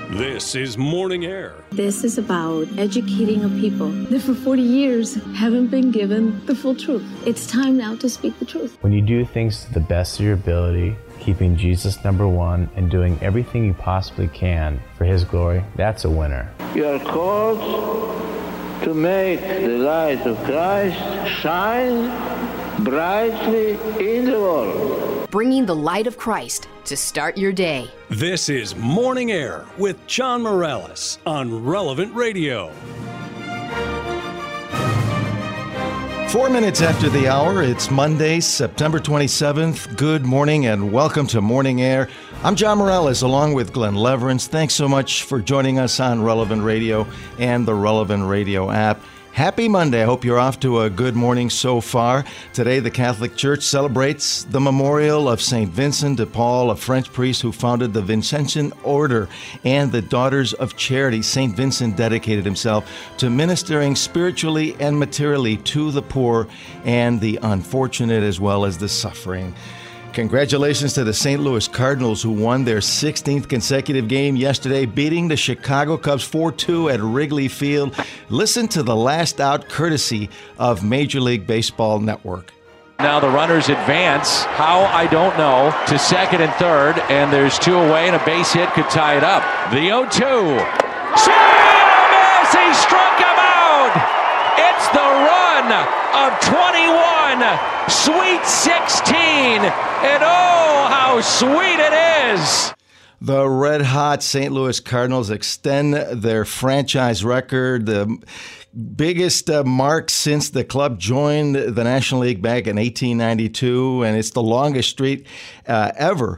This is Morning Air. This is about educating a people that for 40 years haven't been given the full truth. It's time now to speak the truth. When you do things to the best of your ability, keeping Jesus number one and doing everything you possibly can for His glory, that's a winner. You are called to make the light of Christ shine brightly in the world. Bringing the light of Christ to start your day. This is Morning Air with John Morales on Relevant Radio. 4 minutes after the hour, it's Monday, September 27th. Good morning and welcome to Morning Air. I'm John Morales along with Glenn Leverance. Thanks so much for joining us on Relevant Radio and the Relevant Radio app. Happy Monday. I hope you're off to a good morning so far. Today, the Catholic Church celebrates the memorial of St. Vincent de Paul, a French priest who founded the Vincentian Order and the Daughters of Charity. St. Vincent dedicated himself to ministering spiritually and materially to the poor and the unfortunate as well as the suffering. Congratulations to the St. Louis Cardinals, who won their 16th consecutive game yesterday, beating the Chicago Cubs 4-2 at Wrigley Field. Listen to the last out courtesy of Major League Baseball Network. Now the runners advance, how I don't know, to second and third, and there's two away, and a base hit could tie it up. The 0-2. Swing and a miss! He struck him out! It's the run of 21! Sweet 16, and oh, how sweet it is! The red-hot St. Louis Cardinals extend their franchise record, the biggest mark since the club joined the National League back in 1892, and it's the longest streak ever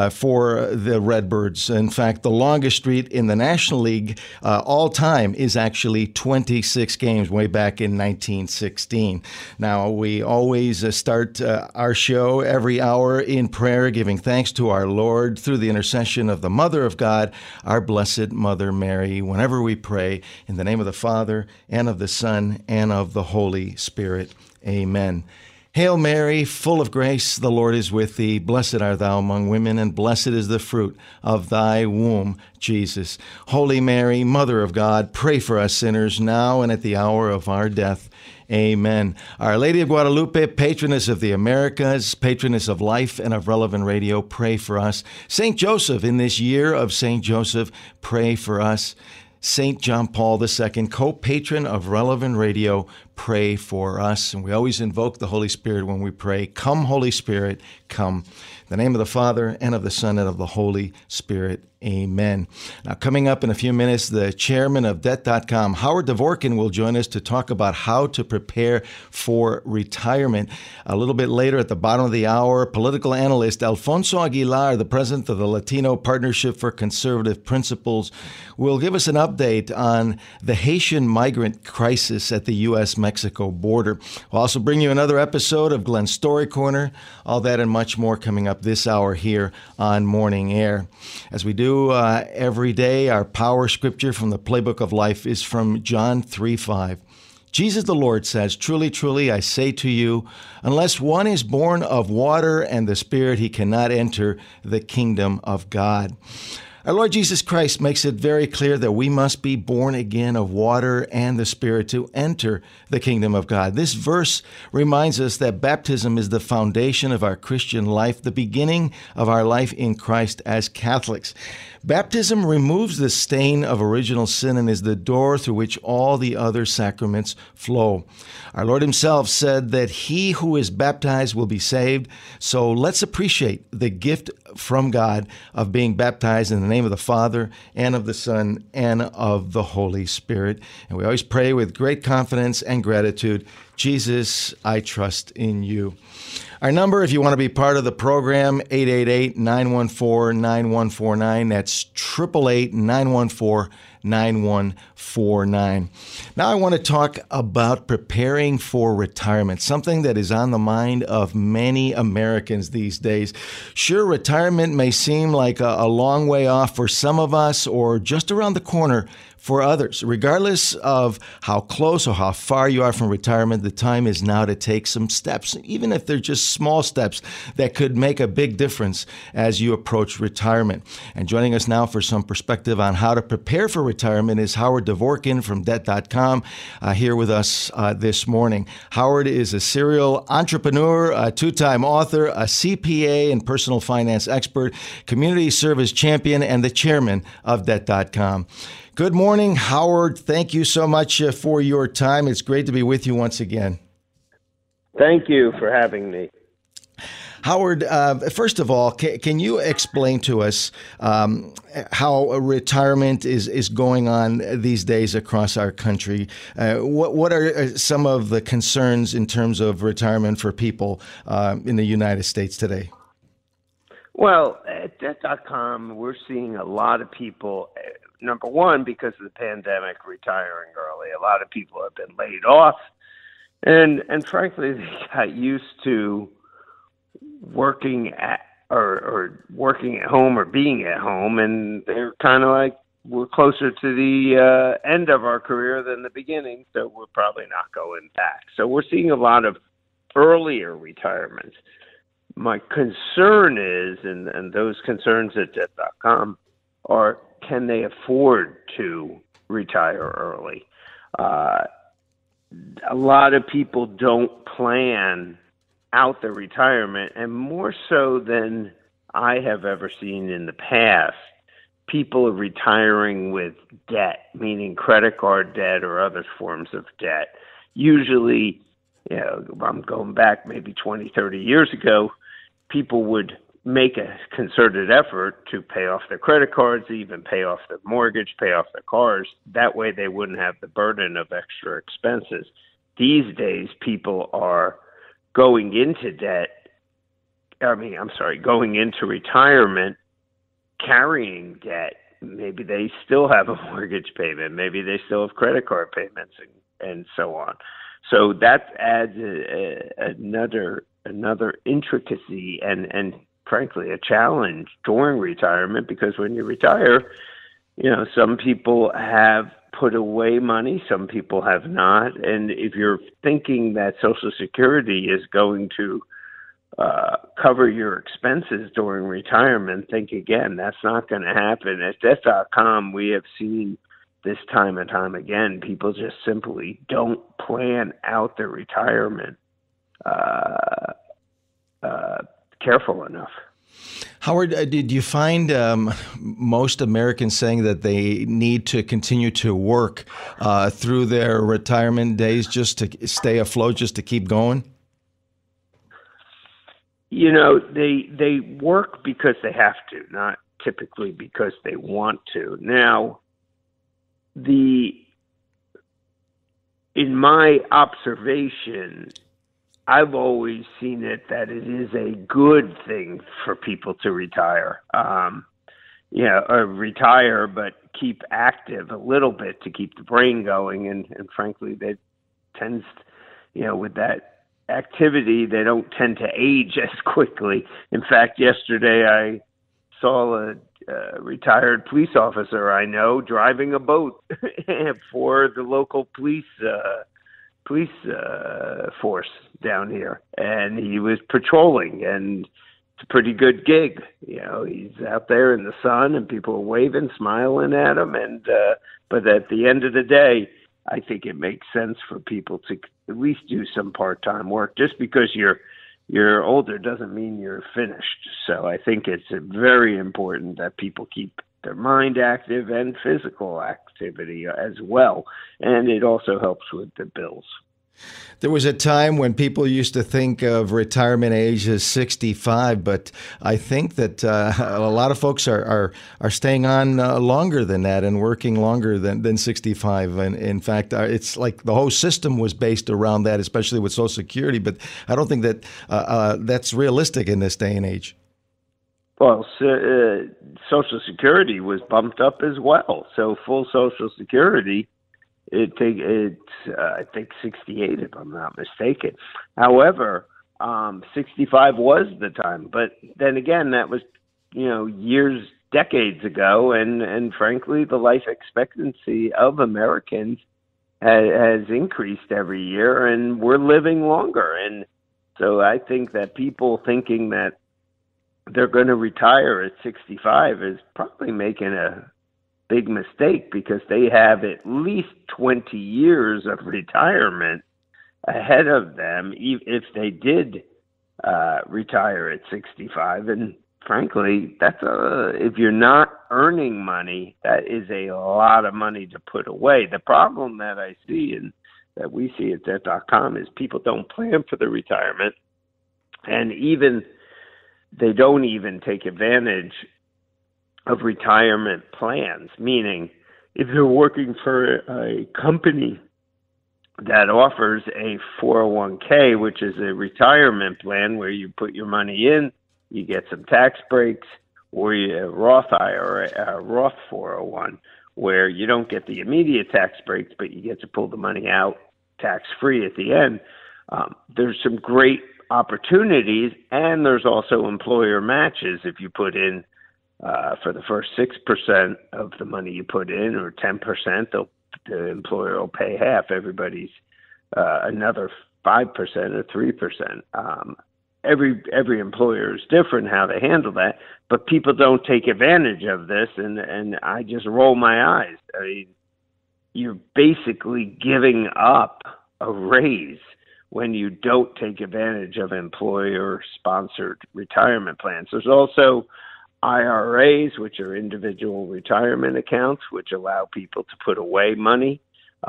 for the Redbirds. In fact, the longest streak in the National League all time is actually 26 games way back in 1916. Now, we always start our show every hour in prayer, giving thanks to our Lord through the intercession of the Mother of God, our Blessed Mother Mary, whenever we pray in the name of the Father and of the Son and of the Holy Spirit. Amen. Hail Mary, full of grace, the Lord is with thee. Blessed art thou among women, and blessed is the fruit of thy womb, Jesus. Holy Mary, Mother of God, pray for us sinners now and at the hour of our death. Amen. Our Lady of Guadalupe, patroness of the Americas, patroness of life and of Relevant Radio, pray for us. St. Joseph, in this year of St. Joseph, pray for us. St. John Paul II, co-patron of Relevant Radio, pray for us. And we always invoke the Holy Spirit when we pray. Come, Holy Spirit, come. In the name of the Father, and of the Son, and of the Holy Spirit. Amen. Now, coming up in a few minutes, the chairman of Debt.com, Howard Dvorkin, will join us to talk about how to prepare for retirement. A little bit later, at the bottom of the hour, political analyst Alfonso Aguilar, the president of the Latino Partnership for Conservative Principles, will give us an update on the Haitian migrant crisis at the U.S.-Mexico border. We'll also bring you another episode of Glenn's Story Corner. All that and much more coming up this hour here on Morning Air. As we do every day, our power scripture from the Playbook of Life is from John 3:5. Jesus the Lord says, "Truly, truly, I say to you, unless one is born of water and the Spirit, he cannot enter the kingdom of God." Our Lord Jesus Christ makes it very clear that we must be born again of water and the Spirit to enter the kingdom of God. This verse reminds us that baptism is the foundation of our Christian life, the beginning of our life in Christ as Catholics. Baptism removes the stain of original sin and is the door through which all the other sacraments flow. Our Lord himself said that he who is baptized will be saved. So let's appreciate the gift from God of being baptized in the name of the Father and of the Son and of the Holy Spirit. And we always pray with great confidence and gratitude, Jesus, I trust in you. Our number, if you want to be part of the program, 888-914-9149. That's 888-914-9149. Now I want to talk about preparing for retirement, something that is on the mind of many Americans these days. Sure, retirement may seem like a long way off for some of us or just around the corner for others. Regardless of how close or how far you are from retirement, the time is now to take some steps, even if they're just small steps that could make a big difference as you approach retirement. And joining us now for some perspective on how to prepare for retirement is Howard Dvorkin from Debt.com, here with us this morning. Howard is a serial entrepreneur, a two-time author, a CPA and personal finance expert, community service champion, and the chairman of Debt.com. Good morning, Howard. Thank you so much for your time. It's great to be with you once again. Thank you for having me. Howard, first of all, can you explain to us how retirement is going on these days across our country? What are some of the concerns in terms of retirement for people in the United States today? Well, at Debt.com, we're seeing a lot of people, number one, because of the pandemic, retiring early. A lot of people have been laid off, and frankly, they got used to working at or working at home or being at home, and they're kind of like, we're closer to the end of our career than the beginning, so we're probably not going back. So we're seeing a lot of earlier retirement. My concern is, and those concerns at Debt.com are, can they afford to retire early? A lot of people don't plan out their retirement, and more so than I have ever seen in the past, people are retiring with debt, meaning credit card debt or other forms of debt. Usually, I'm going back maybe 20, 30 years ago, people would make a concerted effort to pay off their credit cards, even pay off their mortgage, pay off their cars. That way they wouldn't have the burden of extra expenses. These days, people are going into retirement carrying debt. Maybe they still have a mortgage payment. Maybe they still have credit card payments and so on. So that adds another intricacy and frankly a challenge during retirement, because when you retire, some people have put away money, some people have not. And if you're thinking that Social Security is going to cover your expenses during retirement, think again. That's not going to happen. At Debt.com, we have seen this time and time again, people just simply don't plan out their retirement careful enough. Howard, did you find most Americans saying that they need to continue to work through their retirement days just to stay afloat, just to keep going? They work because they have to, not typically because they want to. Now, in my observation, I've always seen it that it is a good thing for people to retire. Or retire, but keep active a little bit to keep the brain going. And frankly, that tends, with that activity, they don't tend to age as quickly. In fact, yesterday I saw a retired police officer I know driving a boat for the local police force down here, and he was patrolling, and it's a pretty good gig. He's out there in the sun and people are waving, smiling at him, and but at the end of the day, I think it makes sense for people to at least do some part-time work. Just because you're older doesn't mean you're finished. So I think it's very important that people keep their mind active and physical activity as well. And it also helps with the bills. There was a time when people used to think of retirement age as 65, but I think that a lot of folks are staying on longer than that and working longer than 65. And in fact, it's like the whole system was based around that, especially with Social Security. But I don't think that that's realistic in this day and age. Well, Social Security was bumped up as well. So full Social Security, it's I think 68, if I'm not mistaken. However, 65 was the time. But then again, that was, years decades ago, and frankly, the life expectancy of Americans has increased every year, and we're living longer. And so I think that people thinking that they're going to retire at 65 is probably making a big mistake, because they have at least 20 years of retirement ahead of them if they did retire at 65. And frankly, if you're not earning money, that is a lot of money to put away. The problem that I see and that we see at Debt.com is people don't plan for the retirement, and they don't even take advantage of retirement plans, meaning if they're working for a company that offers a 401k, which is a retirement plan where you put your money in, you get some tax breaks, or a Roth IRA, a Roth 401, where you don't get the immediate tax breaks, but you get to pull the money out tax-free at the end. There's some great opportunities, and there's also employer matches. If you put in for the first 6% of the money you put in, or 10%, the employer will pay half. Everybody's another 5% or 3%. Every employer is different how they handle that, but people don't take advantage of this, and I just roll my eyes. I mean, you're basically giving up a raise when you don't take advantage of employer-sponsored retirement plans. There's also IRAs, which are individual retirement accounts, which allow people to put away money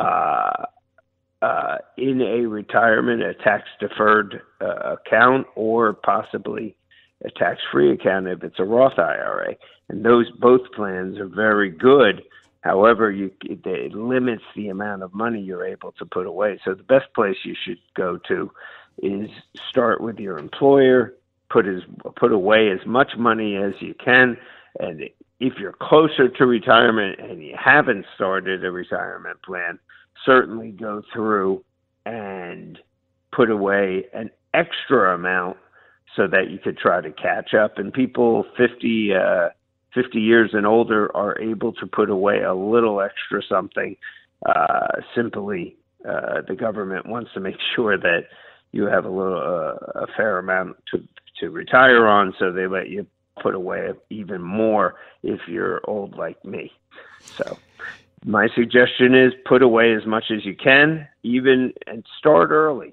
in a retirement, a tax-deferred account, or possibly a tax-free account if it's a Roth IRA. And those both plans are very good. However, it limits the amount of money you're able to put away. So the best place you should go to is start with your employer, put away as much money as you can, and if you're closer to retirement and you haven't started a retirement plan, certainly go through and put away an extra amount so that you could try to catch up. And people 50 years and older are able to put away a little extra something. Simply, the government wants to make sure that you have a fair amount to retire on, so they let you put away even more if you're old like me. So my suggestion is put away as much as you can, and start early.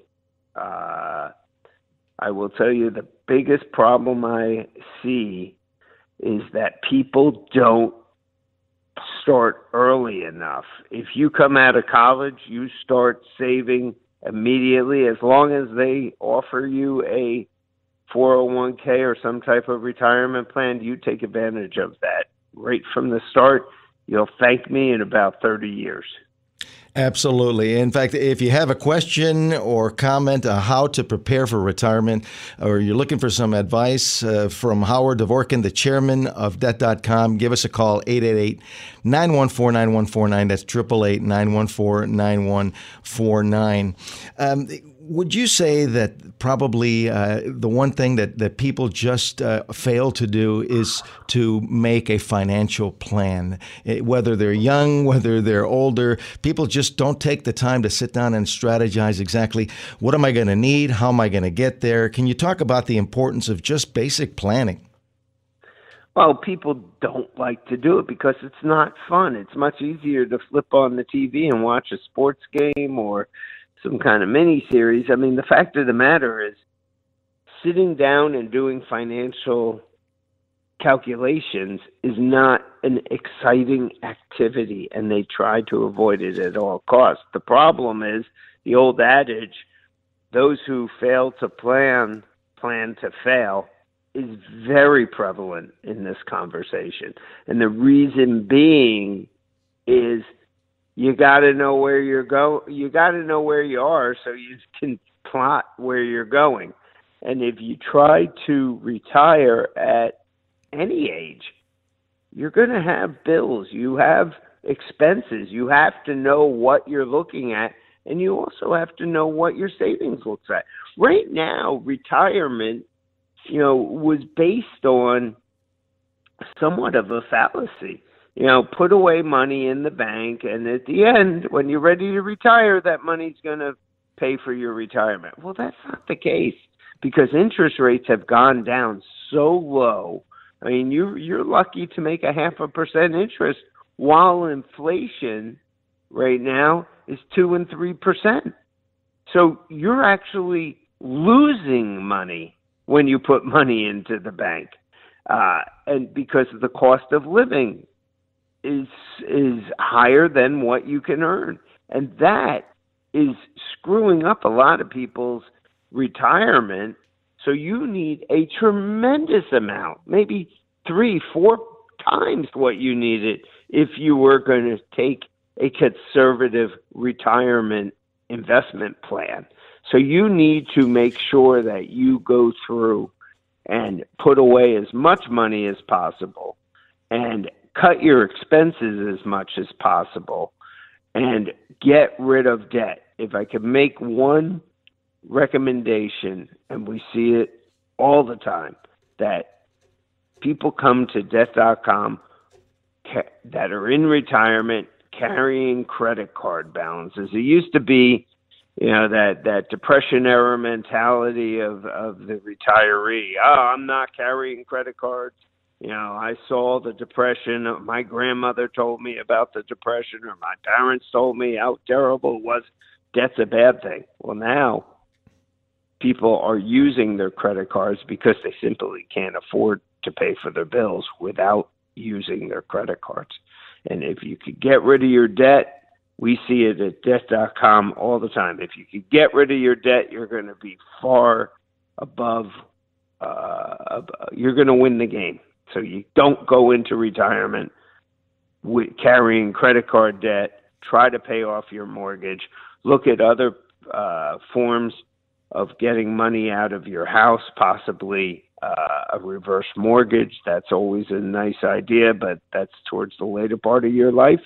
I will tell you the biggest problem I see is that people don't start early enough. If you come out of college, you start saving immediately. As long as they offer you a 401k or some type of retirement plan, you take advantage of that right from the start. You'll thank me in about 30 years. Absolutely. In fact, if you have a question or comment on how to prepare for retirement, or you're looking for some advice from Howard Dvorkin, the chairman of Debt.com, give us a call, 888-914-9149. That's 888-914-9149. Would you say that probably the one thing that people just fail to do is to make a financial plan? Whether they're young, whether they're older, people just don't take the time to sit down and strategize exactly what am I going to need, how am I going to get there? Can you talk about the importance of just basic planning? Well, people don't like to do it because it's not fun. It's much easier to flip on the TV and watch a sports game or some kind of mini-series. I mean, the fact of the matter is sitting down and doing financial calculations is not an exciting activity, and they try to avoid it at all costs. The problem is the old adage, those who fail to plan to fail, is very prevalent in this conversation. And the reason being is you got to know where you're going. You got to know where you are so you can plot where you're going. And if you try to retire at any age, you're going to have bills. You have expenses. You have to know what you're looking at, and you also have to know what your savings looks like. Right now, retirement, was based on somewhat of a fallacy. Put away money in the bank, and at the end, when you're ready to retire, that money's going to pay for your retirement. Well, that's not the case, because interest rates have gone down so low. I mean, you're lucky to make 0.5% interest, while inflation right now is 2 and 3%. So you're actually losing money when you put money into the bank, and because the cost of living is higher than what you can earn, and that is screwing up a lot of people's retirement. So you need a tremendous amount, maybe 3-4 times what you needed if you were going to take a conservative retirement investment plan. So you need to make sure that you go through and put away as much money as possible and cut your expenses as much as possible and get rid of debt. If I could make one recommendation, and we see it all the time, that people come to Debt.com that are in retirement carrying credit card balances. It used to be, that Depression era mentality of the retiree. Oh, I'm not carrying credit cards. I saw the Depression. My grandmother told me about the Depression, or my parents told me how terrible it was. Debt's a bad thing. Well, now people are using their credit cards because they simply can't afford to pay for their bills without using their credit cards. And if you could get rid of your debt, we see it at Debt.com all the time. If you could get rid of your debt, you're going to be far above, you're going to win the game. So you don't go into retirement with carrying credit card debt. Try to pay off your mortgage. Look at other forms of getting money out of your house, possibly a reverse mortgage. That's always a nice idea, but that's towards the later part of your life.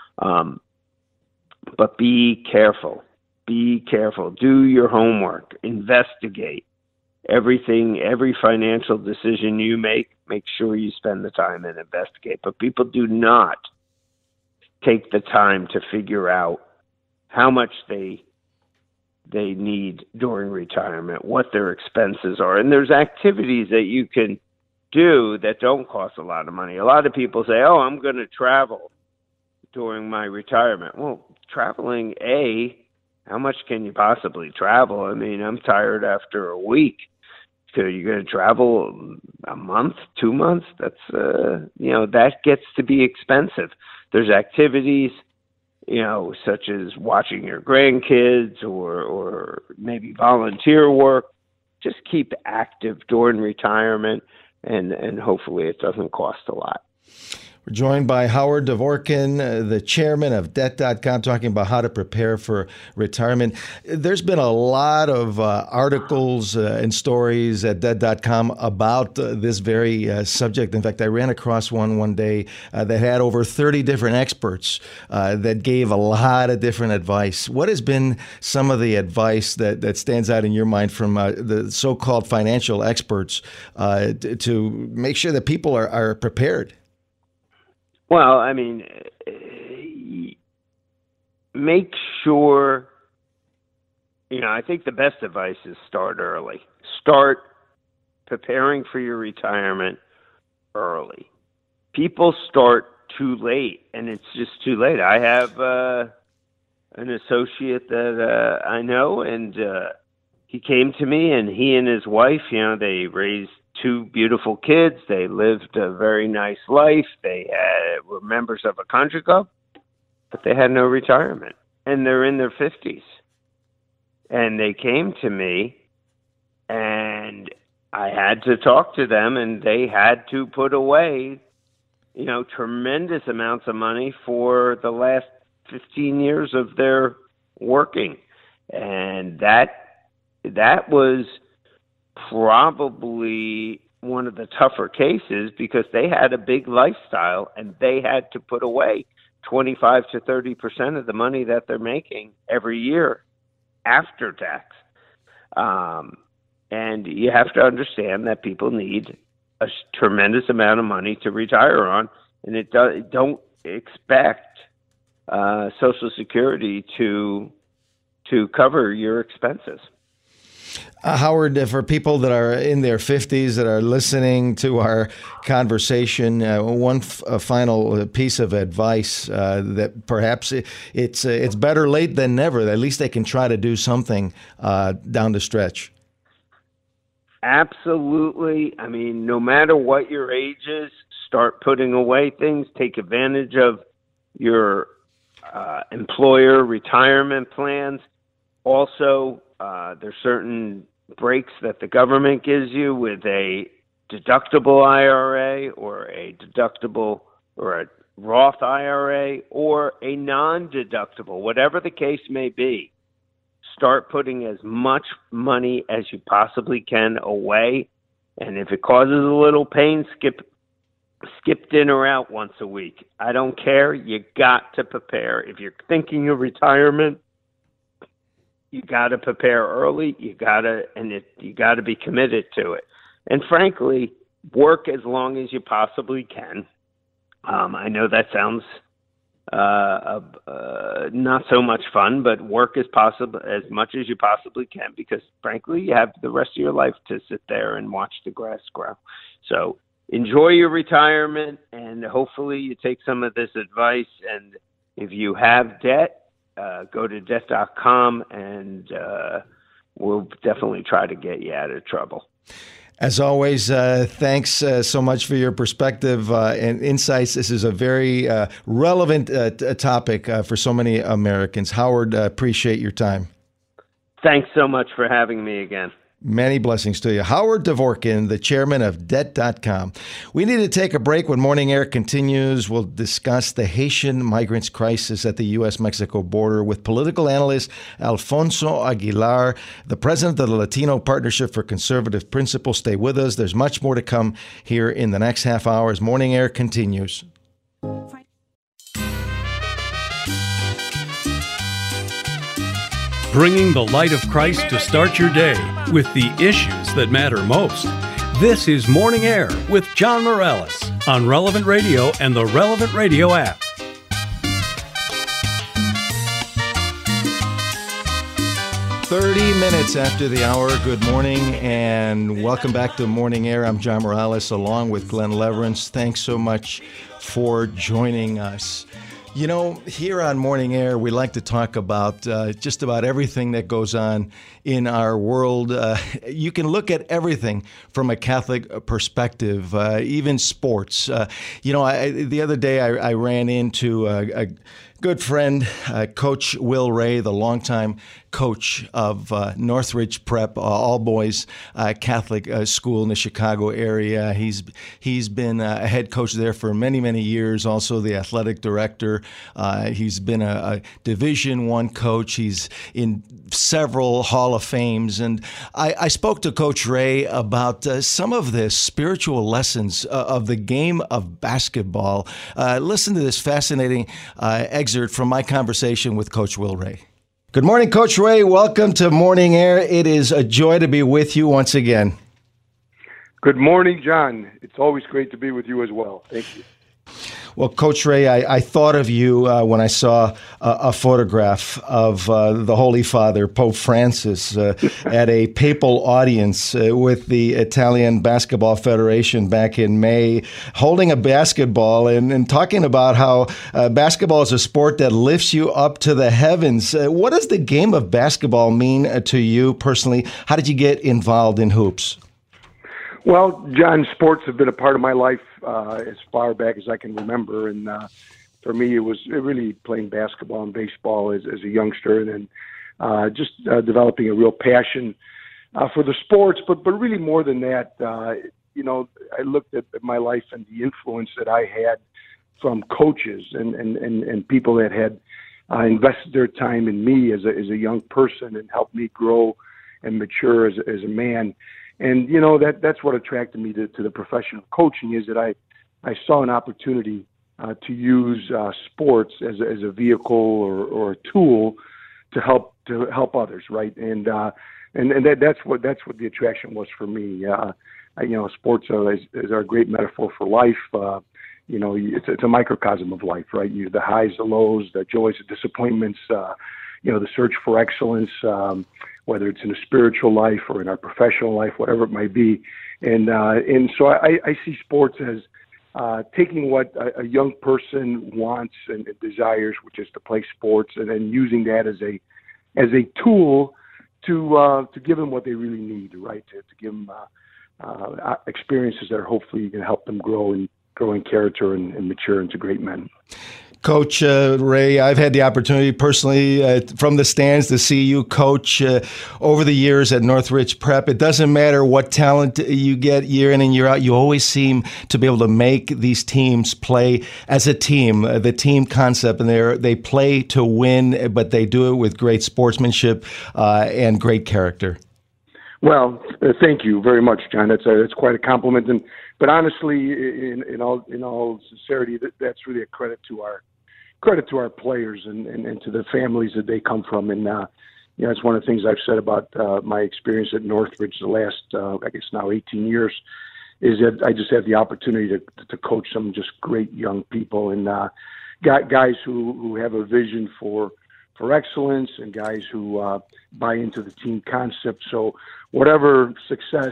But be careful. Be careful. Do your homework. Investigate everything, every financial decision you make sure you spend the time and investigate. But people do not take the time to figure out how much they need during retirement, what their expenses are. And there's activities that you can do that don't cost a lot of money. A lot of people say, oh, I'm going to travel during my retirement. Well, traveling, how much can you possibly travel? I mean, I'm tired after a week. So you're going to travel a month, 2 months? That's, that gets to be expensive. There's activities, such as watching your grandkids or maybe volunteer work. Just keep active during retirement, and hopefully it doesn't cost a lot. We're joined by Howard Dvorkin, the chairman of Debt.com, talking about how to prepare for retirement. There's been a lot of articles and stories at Debt.com about this very subject. In fact, I ran across one day that had over 30 different experts that gave a lot of different advice. What has been some of the advice that stands out in your mind from the so-called financial experts to make sure that people are prepared? Well, I mean, make sure, I think the best advice is start early. Start preparing for your retirement early. People start too late, and it's just too late. I have an associate that I know, and he came to me, and he and his wife, they raised 2 beautiful kids. They lived a very nice life. They were members of a country club, but they had no retirement, and they're in their 50s. And they came to me, and I had to talk to them, and they had to put away, tremendous amounts of money for the last 15 years of their working. And that was probably one of the tougher cases, because they had a big lifestyle and they had to put away 25 to 30% of the money that they're making every year after tax. And you have to understand that people need a tremendous amount of money to retire on, and don't expect Social Security to cover your expenses. Howard, for people that are in their 50s that are listening to our conversation, one final piece of advice that perhaps it's better late than never. At least they can try to do something down the stretch. Absolutely. I mean, no matter what your age is, start putting away things. Take advantage of your employer retirement plans. Also, there's certain breaks that the government gives you with a deductible IRA or a deductible or a Roth IRA or a non-deductible, whatever the case may be. Start putting as much money as you possibly can away. And if it causes a little pain, skip dinner out once a week. I don't care. You got to prepare. If you're thinking of retirement, you got to prepare early. You got to be committed to it. And frankly, work as long as you possibly can. I know that sounds not so much fun, but work as possible as much as you possibly can, because frankly, you have the rest of your life to sit there and watch the grass grow. So enjoy your retirement, and hopefully you take some of this advice. And if you have debt, go to debt.com, and we'll definitely try to get you out of trouble. As always, thanks so much for your perspective and insights. This is a very relevant topic for so many Americans. Howard, appreciate your time. Thanks so much for having me again. Many blessings to you. Howard Dvorkin, the chairman of Debt.com. We need to take a break. When Morning Air continues, we'll discuss the Haitian migrants crisis at the U.S.-Mexico border with political analyst Alfonso Aguilar, the president of the Latino Partnership for Conservative Principles. Stay with us. There's much more to come here in the next half hour as Morning Air continues. Bringing the light of Christ to start your day with the issues that matter most. This is Morning Air with John Morales on Relevant Radio and the Relevant Radio app. Minutes after the hour. Good morning and welcome back to Morning Air. I'm John Morales along with Glenn Leverance. Thanks so much for joining us. You know, here on Morning Air, we like to talk about just about everything that goes on in our world. You can look at everything from a Catholic perspective, even sports. The other day I ran into a good friend, Coach Will Ray, the longtime coach of Northridge Prep, all boys Catholic school in the Chicago area. He's been a head coach there for many, many years, also the athletic director. He's been a Division I coach. He's in several Hall of Fames. And I spoke to Coach Ray about some of the spiritual lessons of the game of basketball. Listen to this fascinating excerpt from my conversation with Coach Will Ray. Good morning, Coach Ray. Welcome to Morning Air. It is a joy to be with you once again. Good morning, John. It's always great to be with you as well. Thank you. Well, Coach Ray, I thought of you when I saw a photograph of the Holy Father, Pope Francis, at a papal audience with the Italian Basketball Federation back in May, holding a basketball and talking about how basketball is a sport that lifts you up to the heavens. What does the game of basketball mean to you personally? How did you get involved in hoops? Well, John, sports have been a part of my life as far back as I can remember. And for me, it was really playing basketball and baseball as a youngster, and then just developing a real passion for the sports. But really more than that, I looked at my life and the influence that I had from coaches and people that had invested their time in me as a young person and helped me grow and mature as a man. And, that's what attracted me to the profession of coaching, is that I saw an opportunity to use sports as a vehicle or a tool to help others, right? And that's what the attraction was for me. sports is our great metaphor for life. It's a microcosm of life, right? The highs, the lows, the joys, the disappointments, the search for excellence, whether it's in a spiritual life or in our professional life, whatever it might be. And so I see sports as taking what a young person wants and desires, which is to play sports, and then using that as a tool to give them what they really need, right? To give them experiences that are hopefully going to help them grow in character and mature into great men. Coach Ray, I've had the opportunity personally from the stands to see you coach over the years at Northridge Prep. It doesn't matter what talent you get year in and year out. You always seem to be able to make these teams play as a team, the team concept, and they play to win, but they do it with great sportsmanship and great character. Well, thank you very much, John. That's quite a compliment. But honestly, in all sincerity, that's really a credit to our players and to the families that they come from. And it's one of the things I've said about my experience at Northridge the last, I guess now 18 years, is that I just had the opportunity to coach some just great young people and guys who have a vision for excellence and guys who buy into the team concept. So whatever success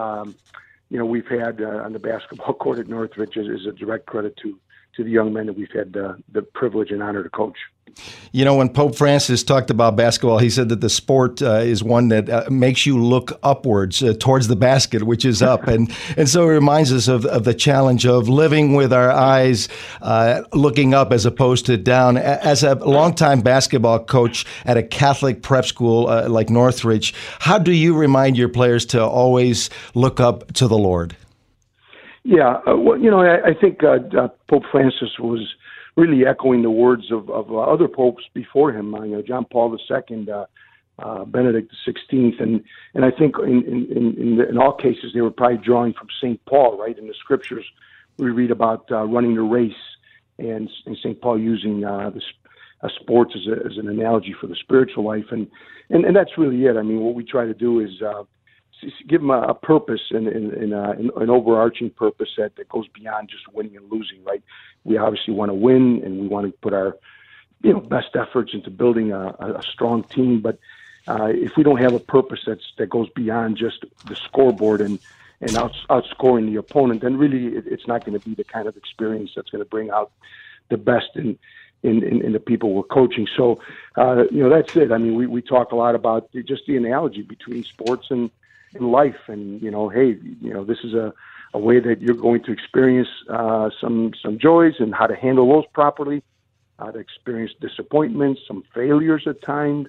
we've had on the basketball court at Northridge is a direct credit to the young men that we've had the privilege and honor to coach. When Pope Francis talked about basketball, he said that the sport is one that makes you look upwards towards the basket, which is up. And so it reminds us of the challenge of living with our eyes looking up as opposed to down. As a longtime basketball coach at a Catholic prep school like Northridge, how do you remind your players to always look up to the Lord? Yeah, I think Pope Francis was really echoing the words of other popes before him, John Paul II, Benedict XVI, and I think in all cases they were probably drawing from St. Paul, right? In the scriptures, we read about running the race, and St. Paul using sports as an analogy for the spiritual life, and that's really it. I mean, what we try to do is give them a purpose and an overarching purpose that goes beyond just winning and losing, right? We obviously want to win, and we want to put our best efforts into building a strong team. But if we don't have a purpose that goes beyond just the scoreboard and outscoring the opponent, then really it's not going to be the kind of experience that's going to bring out the best in the people we're coaching. So, that's it. I mean, we talk a lot about just the analogy between sports and life, and this is a way that you're going to experience some joys and how to handle those properly, how to experience disappointments, some failures at times,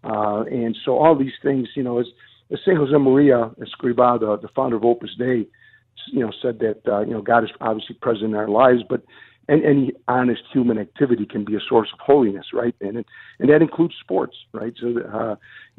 and so all these things, as Saint Josemaria Escrivá, the founder of Opus Dei, said that God is obviously present in our lives, but any honest human activity can be a source of holiness, right? And that includes sports, right? So,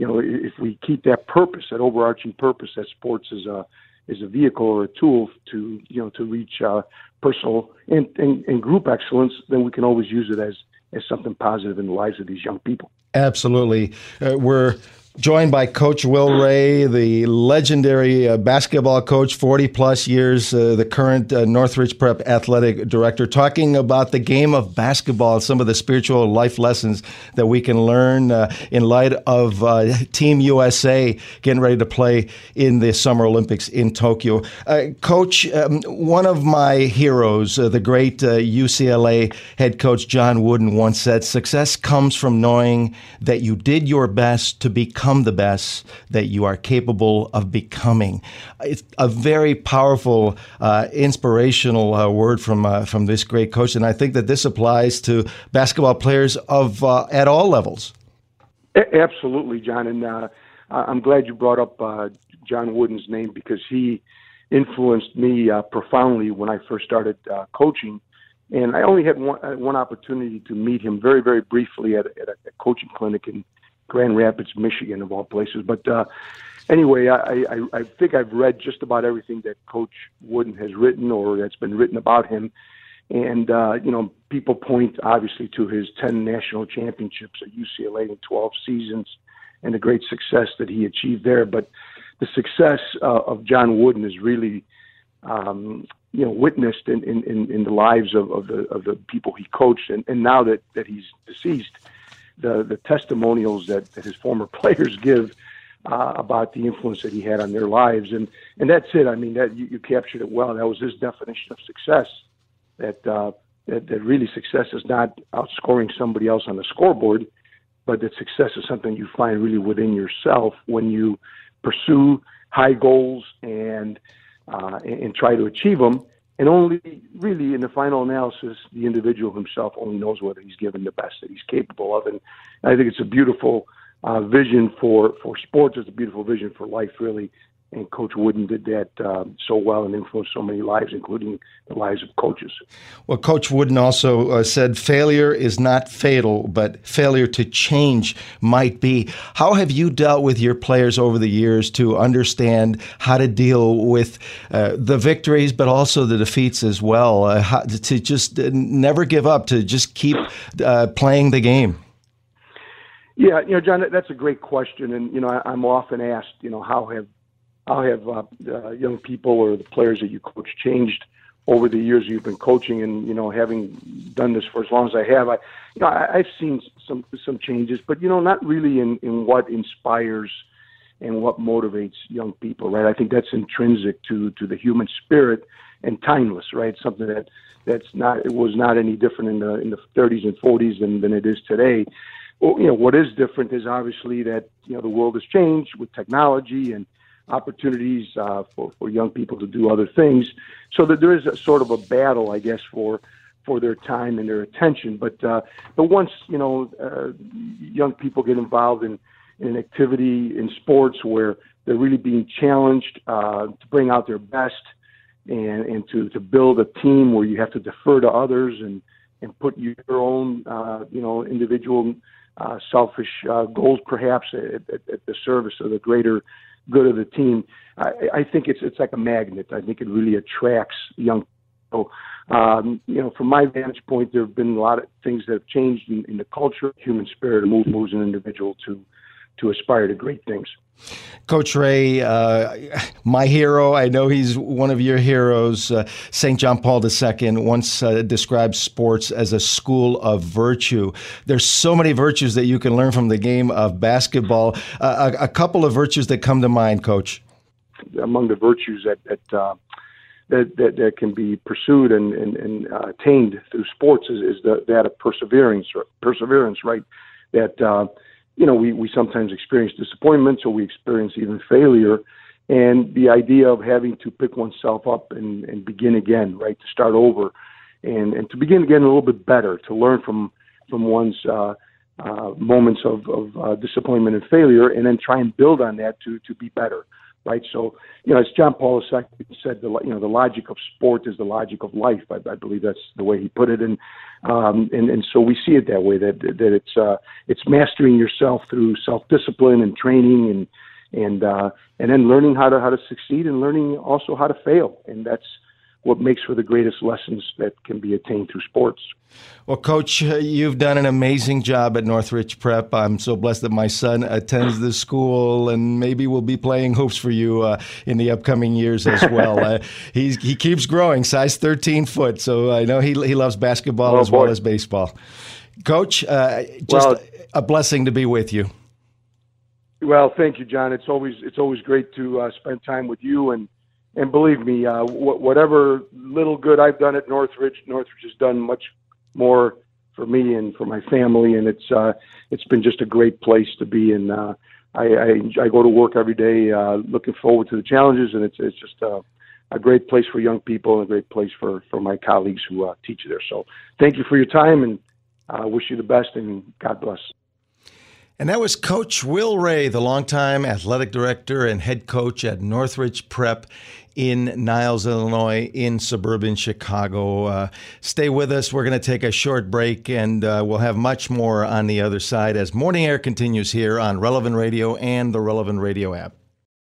if we keep that purpose, that overarching purpose, that sports is a vehicle or a tool to reach personal and group excellence, then we can always use it as something positive in the lives of these young people. Absolutely. We're joined by Coach Will Ray, the legendary basketball coach, 40-plus years, the current Northridge Prep athletic director, talking about the game of basketball and some of the spiritual life lessons that we can learn in light of Team USA getting ready to play in the Summer Olympics in Tokyo. Coach, one of my heroes, the great UCLA head coach John Wooden, once said, "Success comes from knowing that you did your best to become the best that you are capable of becoming." It's a very powerful, inspirational word from this great coach, and I think that this applies to basketball players at all levels. Absolutely, John, and I'm glad you brought up John Wooden's name, because he influenced me profoundly when I first started coaching. And I only had one opportunity to meet him very, very briefly at a coaching clinic in Grand Rapids, Michigan, of all places. But anyway, I think I've read just about everything that Coach Wooden has written or that's been written about him. And, people point, obviously, to his 10 national championships at UCLA in 12 seasons and the great success that he achieved there. But the success of John Wooden is really witnessed in the lives of the people he coached, and now that he's deceased, the testimonials that his former players give about the influence that he had on their lives, and that's it. I mean, that you captured it well. That was his definition of success. That really success is not outscoring somebody else on the scoreboard, but that success is something you find really within yourself when you pursue high goals and try to achieve them. And only really in the final analysis, the individual himself only knows whether he's given the best that he's capable of. And I think it's a beautiful vision for sports. It's a beautiful vision for life, really. And Coach Wooden did that so well and influenced so many lives, including the lives of coaches. Well, Coach Wooden also said failure is not fatal, but failure to change might be. How have you dealt with your players over the years to understand how to deal with the victories, but also the defeats as well, to just never give up, to just keep playing the game? Yeah, John, that's a great question. And, I'm often asked, how have young people or the players that you coach changed over the years you've been coaching? And having done this for as long as I have, I've seen some changes, but not really in what inspires and what motivates young people, right? I think that's intrinsic to the human spirit and timeless, right? Something it was not any different in the 30s and 40s than it is today. Well, what is different is obviously that the world has changed with technology and opportunities for young people to do other things, so that there is a sort of a battle, I guess, for their time and their attention. But once young people get involved in an activity in sports where they're really being challenged to bring out their best and to build a team where you have to defer to others and put your own individual selfish goals perhaps at the service of the greater good of the team, I think it's like a magnet. I think it really attracts young people. From my vantage point, there have been a lot of things that have changed in the culture. Human spirit moves an individual to aspire to great things. Coach Ray, my hero, I know he's one of your heroes, St. John Paul II, once described sports as a school of virtue. There's so many virtues that you can learn from the game of basketball. A couple of virtues that come to mind, Coach. Among the virtues that can be pursued and attained through sports is that of perseverance, right? That we sometimes experience disappointments, or we experience even failure, and the idea of having to pick oneself up and begin again, right, to start over, and to begin again a little bit better, to learn from one's moments of disappointment and failure, and then try and build on that to be better, right? So, as John Paul II said, the logic of sport is the logic of life. I believe that's the way he put it, and so we see it that way. That it's mastering yourself through self-discipline and training, and then learning how to succeed, and learning also how to fail, and that's what makes for the greatest lessons that can be attained through sports. Well, Coach, you've done an amazing job at Northridge Prep. I'm so blessed that my son attends the school, and maybe we'll be playing hoops for you in the upcoming years as well. He keeps growing, size 13 foot, so I know he loves basketball well as baseball. Coach, a blessing to be with you. Well, thank you, John. It's always great to spend time with you, and believe me, whatever little good I've done at Northridge has done much more for me and for my family, and it's been just a great place to be. And I go to work every day looking forward to the challenges, and it's just a great place for young people and a great place for my colleagues who teach there. So thank you for your time, and I wish you the best, and God bless. And that was Coach Will Ray, the longtime athletic director and head coach at Northridge Prep in Niles, Illinois, in suburban Chicago. Stay with us. We're going to take a short break, and we'll have much more on the other side as Morning Air continues here on Relevant Radio and the Relevant Radio app.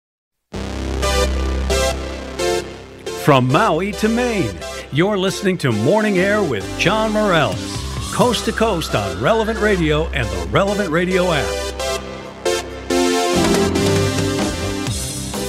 From Maui to Maine, you're listening to Morning Air with John Morales. Coast to coast on Relevant Radio and the Relevant Radio app.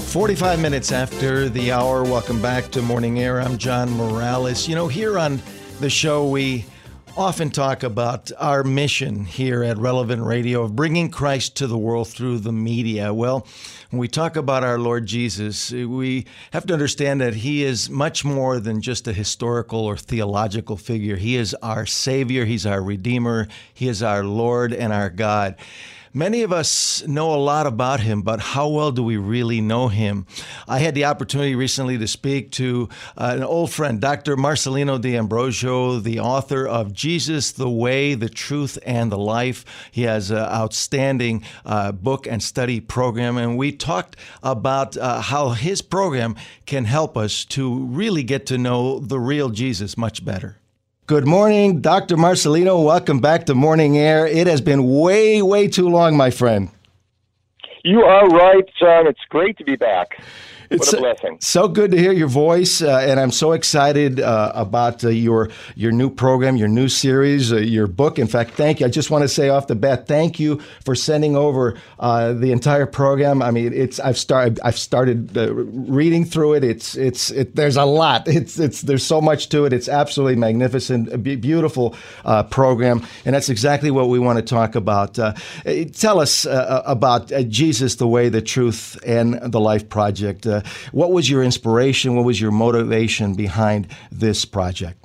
45 minutes after the hour. Welcome back to Morning Air. I'm John Morales. You know, here on the show, we often talk about our mission here at Relevant Radio of bringing Christ to the world through the media. Well, when we talk about our Lord Jesus, we have to understand that he is much more than just a historical or theological figure. He is our Savior. He's our Redeemer. He is our Lord and our God. Many of us know a lot about him, but how well do we really know him? I had the opportunity recently to speak to an old friend, Dr. Marcelino D'Ambrosio, the author of Jesus, the Way, the Truth, and the Life. He has an outstanding book and study program, and we talked about how his program can help us to really get to know the real Jesus much better. Good morning, Dr. Marcelino. Welcome back to Morning Air. It has been way, way too long, my friend. You are right, John. It's great to be back. What a blessing. So good to hear your voice, and I'm so excited about your new program, your new series, your book. In fact, thank you. I just want to say off the bat, thank you for sending over the entire program. I mean, I've started reading through it. There's a lot. There's so much to it. It's absolutely magnificent, a beautiful program, and that's exactly what we want to talk about. Tell us about Jesus, the Way, the Truth, and the Life Project. What was your inspiration? What was your motivation behind this project?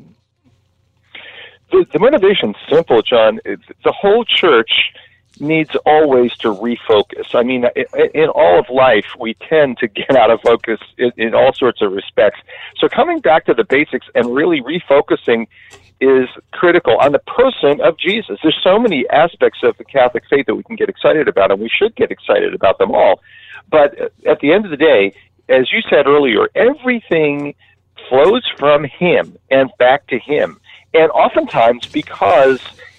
The motivation's simple, John. The whole church needs always to refocus. I mean, in all of life, we tend to get out of focus in all sorts of respects. So coming back to the basics and really refocusing is critical on the person of Jesus. There's so many aspects of the Catholic faith that we can get excited about, and we should get excited about them all. But at the end of the day, as you said earlier, everything flows from him and back to him. And oftentimes, because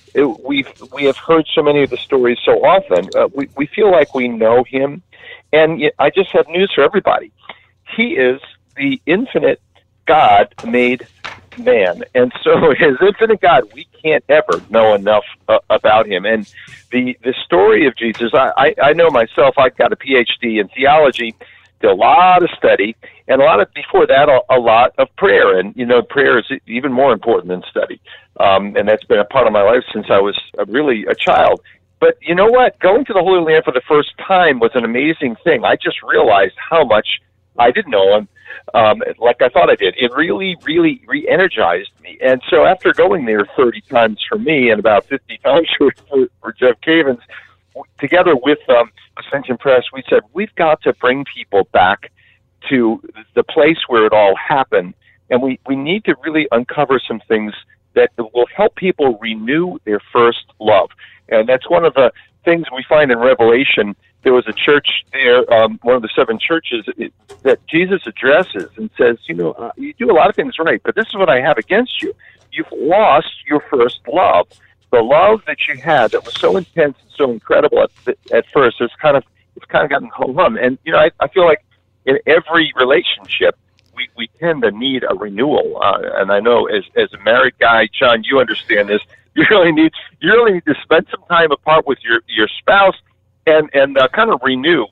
we have heard so many of the stories so often, we feel like we know him. And I just have news for everybody. He is the infinite God made man. And so as infinite God, we can't ever know enough about him. And the story of Jesus, I know myself, I got a PhD in theology, did a lot of study, and before that, a lot of prayer. And, prayer is even more important than study. And that's been a part of my life since I was really a child. But you know what? Going to the Holy Land for the first time was an amazing thing. I just realized how much I didn't know him like I thought I did. It really, really re-energized me. And so after going there 30 times for me and about 50 times for Jeff Cavins, together with Ascension Press, we said, we've got to bring people back to the place where it all happened. And we need to really uncover some things that will help people renew their first love. And that's one of the things we find in Revelation. There was a church there, one of the 7 churches, that Jesus addresses and says, you do a lot of things right, but this is what I have against you. You've lost your first love. The love that you had that was so intense and so incredible at first, it's kind of gotten ho-hum. And, I feel like in every relationship, we tend to need a renewal. And I know as a married guy, John, you understand this. You really need to spend some time apart with your spouse and kind of renew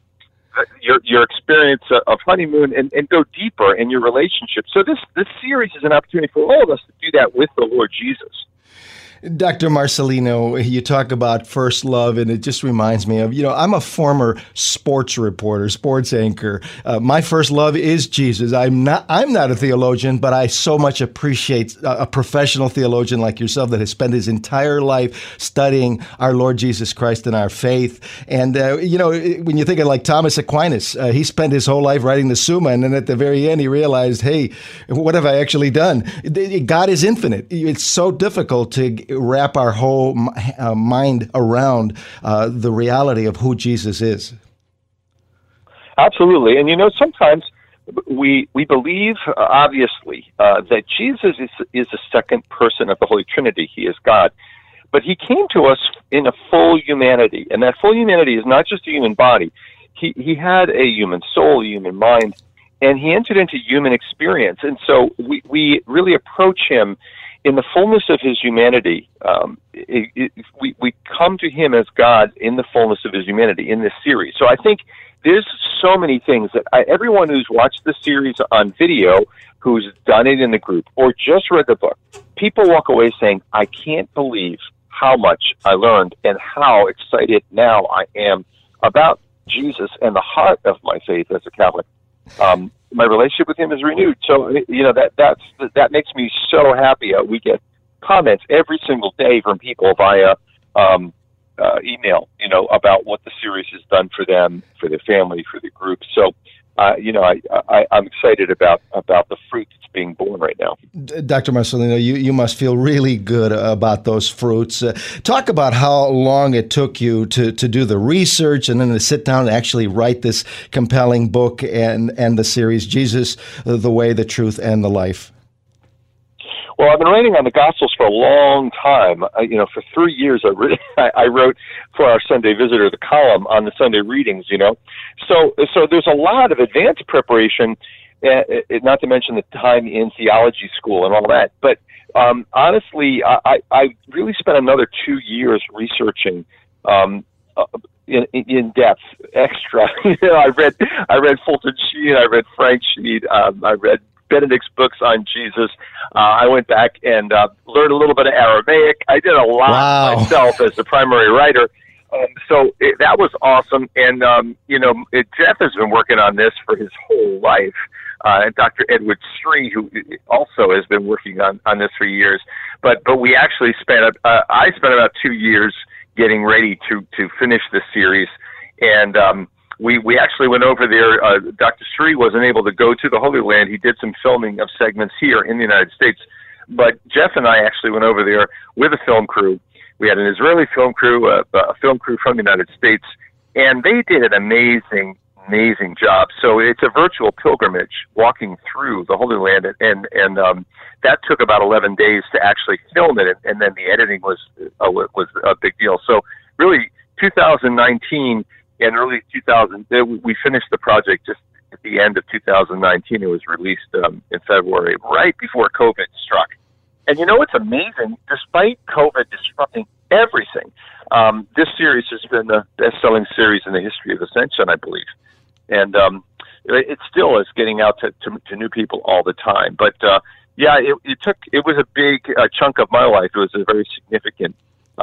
your experience of honeymoon and go deeper in your relationship. So this series is an opportunity for all of us to do that with the Lord Jesus. Dr. Marcelino, you talk about first love, and it just reminds me of, I'm a former sports reporter, sports anchor. My first love is Jesus. I'm not a theologian, but I so much appreciate a professional theologian like yourself that has spent his entire life studying our Lord Jesus Christ and our faith. And, when you think of like Thomas Aquinas, he spent his whole life writing the Summa, and then at the very end, he realized, hey, what have I actually done? God is infinite. It's so difficult to wrap our whole mind around the reality of who Jesus is. Absolutely. And sometimes we believe, obviously, that Jesus is the second person of the Holy Trinity. He is God. But he came to us in a full humanity. And that full humanity is not just a human body. He had a human soul, a human mind, and he entered into human experience. And so we really approach him in the fullness of his humanity, we come to him as God in the fullness of his humanity in this series. So I think there's so many things that everyone who's watched the series on video, who's done it in the group, or just read the book, people walk away saying, I can't believe how much I learned and how excited now I am about Jesus and the heart of my faith as a Catholic. My relationship with him is renewed. So, that makes me so happy. We get comments every single day from people via email, about what the series has done for them, for their family, for the group. So, I'm excited about the fruit that's being born right now. Dr. Marcelino, you must feel really good about those fruits. Talk about how long it took you to do the research and then to sit down and actually write this compelling book and the series, Jesus, the Way, the Truth, and the Life. Well, I've been writing on the Gospels for a long time. For 3 years, I wrote for our Sunday Visitor the column on the Sunday readings. So there's a lot of advanced preparation, not to mention the time in theology school and all that. But honestly, I really spent another 2 years researching in depth, extra. I read Fulton Sheen, I read Frank Sheen, I read Benedict's books on Jesus. I went back and learned a little bit of Aramaic. I did a lot myself as the primary writer. That was awesome. And, Jeff has been working on this for his whole life. And Dr. Edward Sri, who also has been working on this for years. But we actually I spent about 2 years getting ready to finish this series. And, we actually went over there. Dr. Sri wasn't able to go to the Holy Land. He did some filming of segments here in the United States. But Jeff and I actually went over there with a film crew. We had an Israeli film crew, a film crew from the United States, and they did an amazing job. So it's a virtual pilgrimage walking through the Holy Land, and that took about 11 days to actually film it, and then the editing was a big deal. So really, 2019 and early 2000, we finished the project just at the end of 2019. It was released in February, right before COVID struck. And it's amazing, despite COVID disrupting everything, this series has been the best-selling series in the history of Ascension, I believe. And it still is getting out to new people all the time. But it was a big chunk of my life. It was a very significant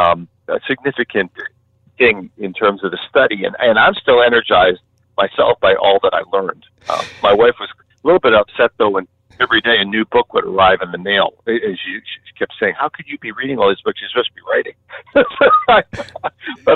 thing in terms of the study, and I'm still energized myself by all that I learned. My wife was a little bit upset though when every day a new book would arrive in the mail. She kept saying, "How could you be reading all these books? You're supposed to be writing." But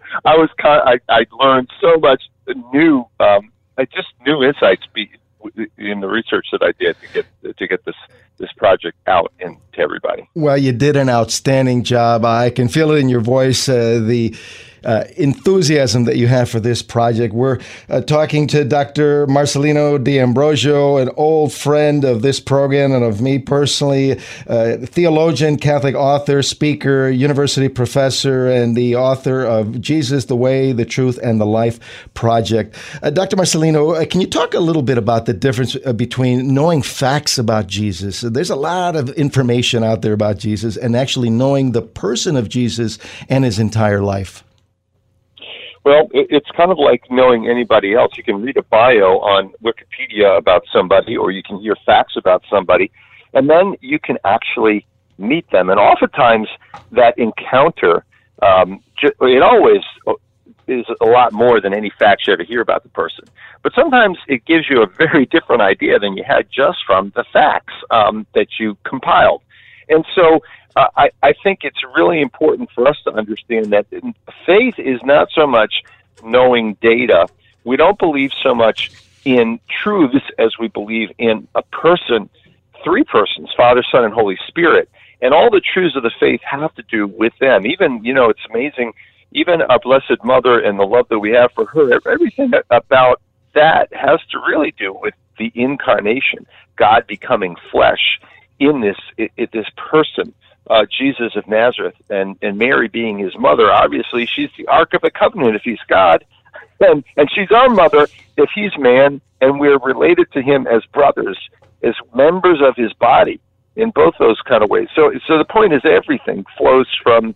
I learned so much new, new insights in the research that I did to get this project out and to everybody. Well, you did an outstanding job. I can feel it in your voice, the enthusiasm that you have for this project. We're talking to Dr. Marcelino D'Ambrosio, an old friend of this program and of me personally, theologian, Catholic author, speaker, university professor, and the author of Jesus, the Way, the Truth, and the Life project. Dr. Marcelino, can you talk a little bit about the difference between knowing facts about Jesus? There's a lot of information out there about Jesus and actually knowing the person of Jesus and his entire life. Well, it's kind of like knowing anybody else. You can read a bio on Wikipedia about somebody, or you can hear facts about somebody, and then you can actually meet them. And oftentimes that encounter, it always is a lot more than any facts you ever hear about the person. But sometimes it gives you a very different idea than you had just from the facts that you compiled. And so I think it's really important for us to understand that faith is not so much knowing data. We don't believe so much in truths as we believe in a person, three persons, Father, Son, and Holy Spirit. And all the truths of the faith have to do with them. Even, it's amazing, even our Blessed Mother and the love that we have for her, everything about that has to really do with the incarnation, God becoming flesh in this person. Jesus of Nazareth, and Mary being his mother. Obviously, she's the Ark of the Covenant if he's God, and she's our mother if he's man, and we're related to him as brothers, as members of his body in both those kind of ways. So the point is everything flows from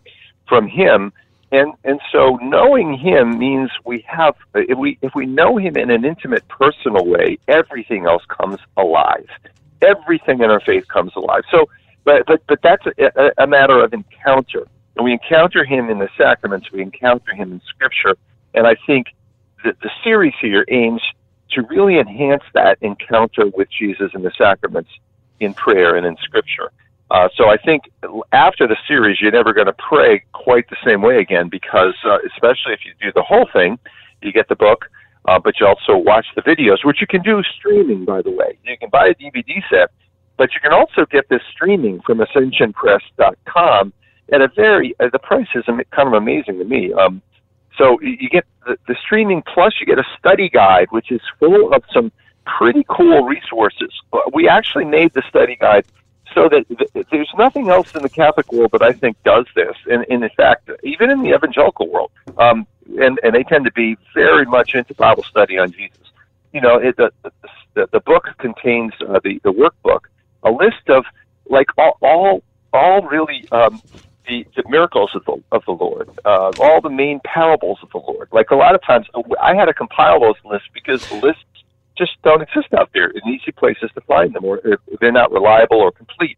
from him. And so knowing him means we have, if we know him in an intimate, personal way, everything else comes alive. Everything in our faith comes alive. So, but that's a matter of encounter. And we encounter him in the sacraments, we encounter him in Scripture. And I think that the series here aims to really enhance that encounter with Jesus in the sacraments, in prayer and in Scripture. So I think after the series, you're never going to pray quite the same way again, because especially if you do the whole thing, you get the book, but you also watch the videos, which you can do streaming, by the way. You can buy a DVD set, but you can also get this streaming from ascensionpress.com at the price is kind of amazing to me. So you get the streaming, plus you get a study guide, which is full of some pretty cool resources. We actually made the study guide so that there's nothing else in the Catholic world that I think does this. And in fact, even in the evangelical world, and they tend to be very much into Bible study on Jesus. You know, the book contains, the workbook, a list of like all really the miracles of the Lord, all the main parables of the Lord. Like a lot of times, I had to compile those lists because the lists just don't exist out there in easy places to find them, or they're not reliable or complete.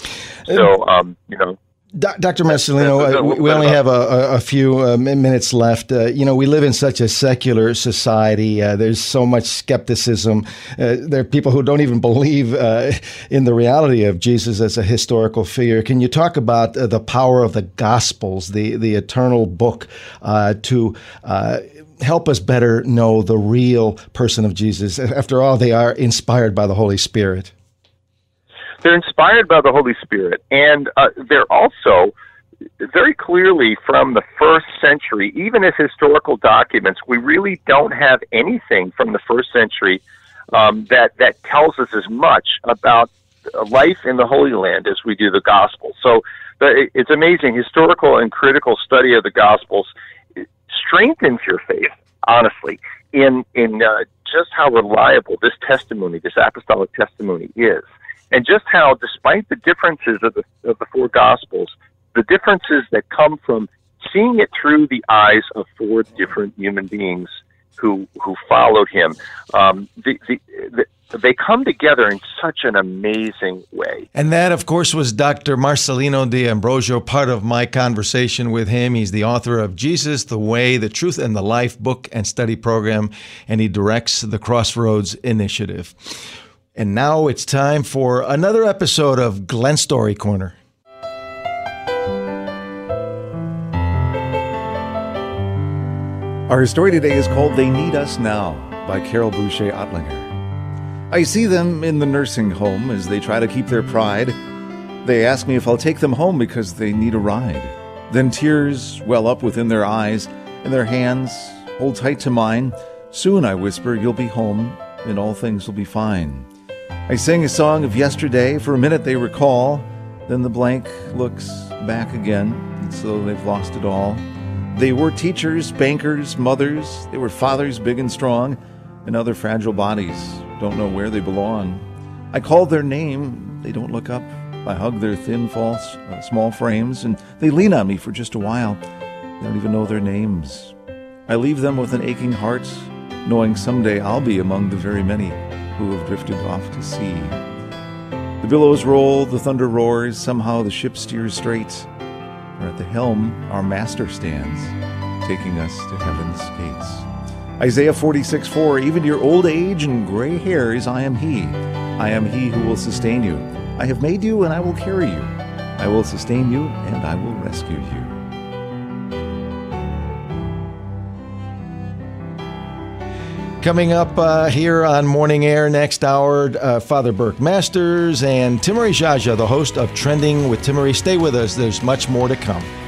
So, you know. Dr. Marcelino, we only have a few minutes left. We live in such a secular society. There's so much skepticism. There are people who don't even believe in the reality of Jesus as a historical figure. Can you talk about the power of the Gospels, the eternal book, to help us better know the real person of Jesus? After all, they are inspired by the Holy Spirit. They're inspired by the Holy Spirit, and they're also very clearly from the first century. Even as historical documents, we really don't have anything from the first century that tells us as much about life in the Holy Land as we do the Gospels. So it's amazing. Historical and critical study of the Gospels strengthens your faith, honestly, in just how reliable this testimony, this apostolic testimony is. And just how, despite the differences of the four Gospels, the differences that come from seeing it through the eyes of four different human beings who followed him, they come together in such an amazing way. And that, of course, was Dr. Marcelino D'Ambrosio, part of my conversation with him. He's the author of Jesus, the Way, the Truth, and the Life book and study program, and he directs the Crossroads Initiative. And now it's time for another episode of Glen Story Corner. Our story today is called They Need Us Now by Carol Boucher Ottlinger. I see them in the nursing home as they try to keep their pride. They ask me if I'll take them home because they need a ride. Then tears well up within their eyes and their hands hold tight to mine. Soon, I whisper, you'll be home and all things will be fine. I sing a song of yesterday. For a minute they recall. Then the blank looks back again, and so they've lost it all. They were teachers, bankers, mothers. They were fathers big and strong, and other fragile bodies don't know where they belong. I call their name. They don't look up. I hug their thin, false, small frames, and they lean on me for just a while. They don't even know their names. I leave them with an aching heart, knowing someday I'll be among the very many who have drifted off to sea. The billows roll, the thunder roars, somehow the ship steers straight. For at the helm our master stands, taking us to heaven's gates. Isaiah 46:4, even your old age and gray hairs, I am he. I am he who will sustain you. I have made you and I will carry you. I will sustain you and I will rescue you. Coming up here on Morning Air next hour, Father Burke Masters and Timmerie Jaja, the host of Trending with Timmerie. Stay with us. There's much more to come.